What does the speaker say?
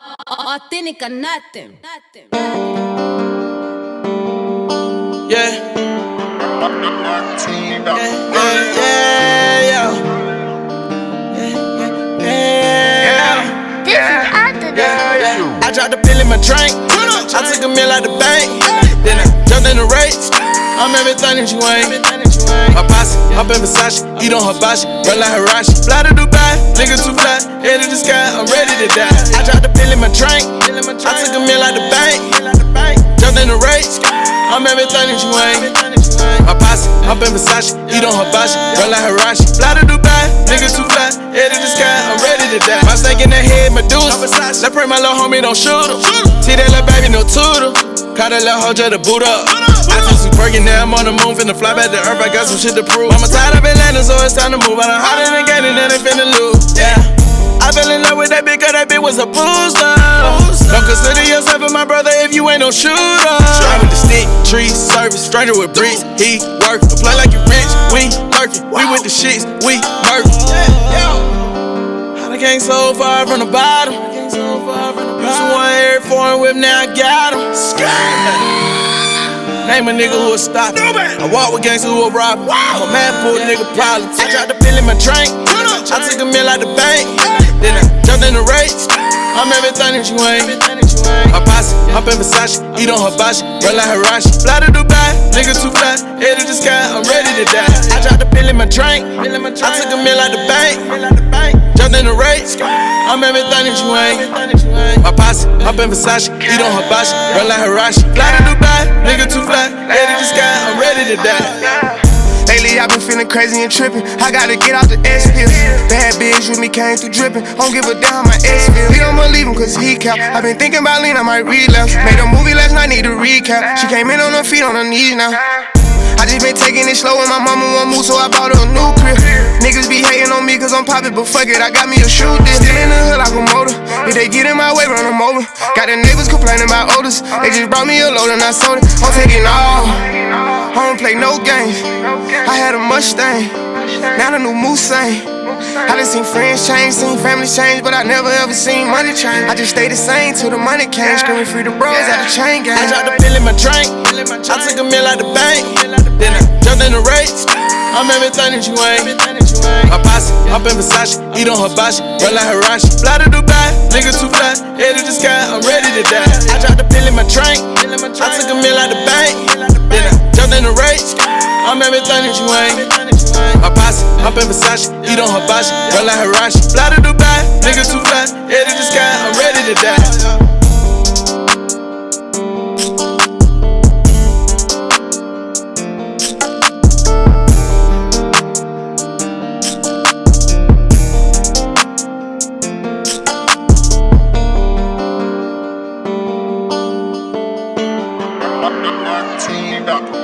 Authentic or nothing. Yeah. I dropped the pill in my drink. I took a meal out the bank. Then I jumped in the race. I'm everything that you ain't. My posse, up in Versace, eat on hibachi, run like Hirashi. Fly to Dubai, nigga too fly, head to the sky, I'm ready to die. I dropped the pill in my drink. I took a meal out the bank. Jumped in the race. I'm everything that you ain't. My posse, up in Versace, eat on hibachi, run like Hirashi. Fly to Dubai, nigga too fly, head to the sky, I'm ready to die. My snake in the head, Medusa. Let's pray my little homie don't shoot him. See that little baby, no tutor. Caught a little hoe just to boot up. I took some perkin', now I'm on the moon, finna fly back to earth, I got some shit to prove. Mama tired of Atlanta, so it's time to move. I done hot in the game and then they finna lose, yeah. I fell in love with that bitch, cause that bitch was a booster. Don't consider yourself my brother if you ain't no shooter. Drive with the stick, tree, service, stranger with bricks. He work, play like you rich, we lurking. We with the shits, we murk. How the gang so far from the bottom? Used to want every foreign whip, now I got him. Name a nigga who'll stop me. I walk with gangsters who'll rob me. I'm a man for a nigga problems. I dropped the pill in my drink. I took a meal out the bank. Then I jumped in the race. I'm everything that you ain't. My posse, up in Versace, eat on hibachi, run like Hirashi. Fly to Dubai, nigga too fly, head to the sky, I'm ready to die. I dropped the pill in my drink. I took a meal out the bank. Jumped in the race. I'm everything that you ain't. My posse, up in Versace, eat on hibachi, run like Hirashi. Fly to Dubai, nigga too fly, head to the sky, I'm ready to die. Lately I been feeling crazy and trippin'. I gotta get out the S pills. Bad bitch with me came through drippin'. Don't give a damn how my ex feel. He don't believe him cause he cap. I been thinking about lean, I might relapse. Made a movie last night, need a recap. She came in on her feet, on her knees now. I just been taking it slow and my mama won't move, so I bought her a new crib. Niggas be hating on me cause I'm poppin', but fuck it, I got me a shoe this. Still in the hood like a motor. If they get in my way, run them over. Got the neighbors complaining about odors. They just brought me a load and I sold it. I'm taking all. I don't play no games. I had a Mustang, now the new Mustang. I done seen friends change, seen families change, but I never ever seen money change. I just stay the same till the money came, screaming free the bros at the chain gang. I dropped the pill in my drink. I took a meal out the bank. Then I jumped in the race. I'm everything that you ain't. My posse, up in Versace, eat on hibachi, run like Hirashi. Fly to Dubai, nigga too fly, head to the sky, I'm ready to die. I dropped the pill in my drink. I took a meal out the bank. Then I jumped in the race. I'm everything that you ain't. My posse, up in Versace, eat on hibachi, run like Hirashi. Fly to Dubai, nigga too fly, head to the sky, I'm ready to die. Team up.